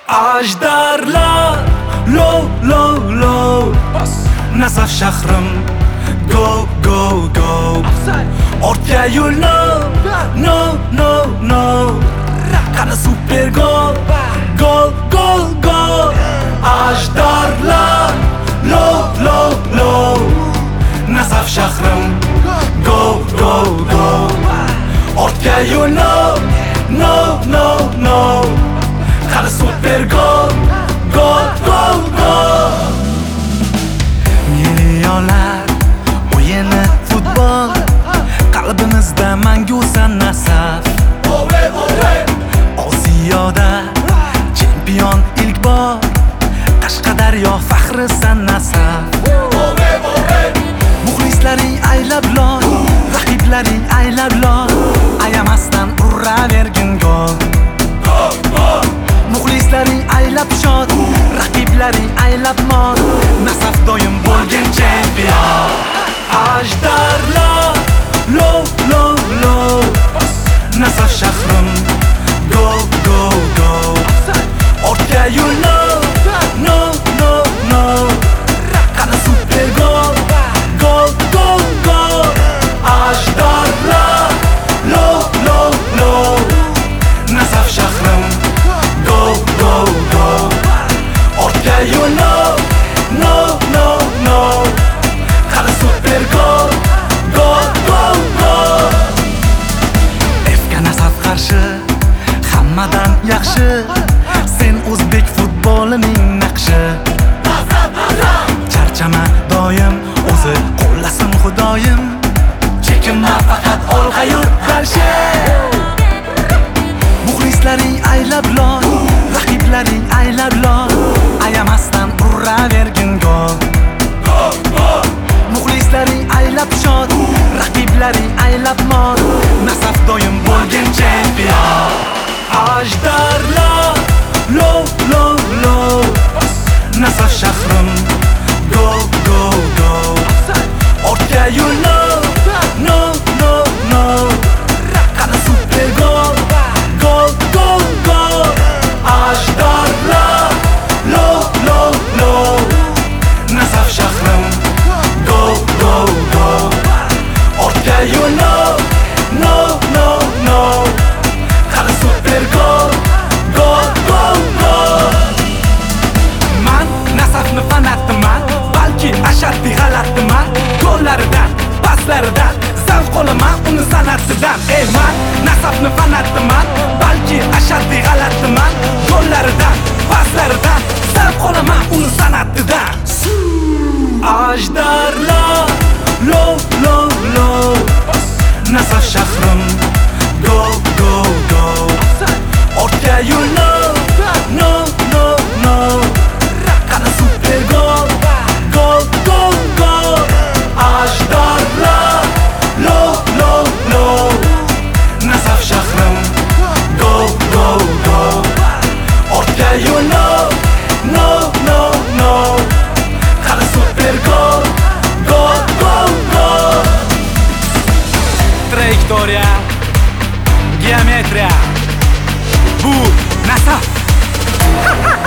Ajdarlar low low low Nasaf shahrim go go go Ortga yo'lni no no no Qani super gol gol gol gol Ajdarlar low low low Nasaf shahrim go go go Ortga yo'lni no no no Qani super gol gol gol gol Milyonlar o'yini futbol Qalbimizda mangusan Nasaf Osiyoda chempion ilk bor Qashqadaryo faxrisan Nasaf Muxlislaring aylab lol Raqiplaring aylab lol Ayamasdan uravergin gol Muxlislaring aylab shod Raqiplaring aylab mod Nasaf doim bo'lgan chempion Ajdarlar low low low Nasaf shahrim go go go Ortga yo'lni no no no Qani super gol gol gol gol Ajdarlar low low low Nasaf shahrim go go go Ortga yo'lni no no no Qani super gol gol gol gol Efga Nasaf qarshi hammadan yaxshi Sen o'zbek futbolining naqshi Charchama doim o'zi qo'llasin xudoyim Chekinma faqat olg'a yur qarshi Muxlislaring aylab lol Raqiplaring aylab lol Ayamasdan uravergin gol Muxlislaring aylab shod Raqiplaring aylab mod Nasaf doim bo'lgan chempion Ajdarlar low low low Nasaf shahrim go go go Ortga yo'lni no no no Qani super gol gol gol gol Ajdarlar low low low Nasaf shahrim go go go Ortga yo'lni no no no Qani super gol gol gol gol Man Nasafni fanatiman Balki ashaddiy g'alatiman Gollaridan, paslaridan Zavq olaman uni san'atidan Ey man Nasafni fanatiman Balki ashaddiy g'alatiman Gollaridan, paslaridan Zavq olaman uni san'atidan Ajdarlar low low low Nasaf shahrim go go go Ortga yo'lni no no no Qani super gol gol gol gol Ajdarlar low low low Nasaf shahrim go go go Ortga yo'lni no no no Qani super gol gol gol gol Trayektoriya geometriya Bu Nasaf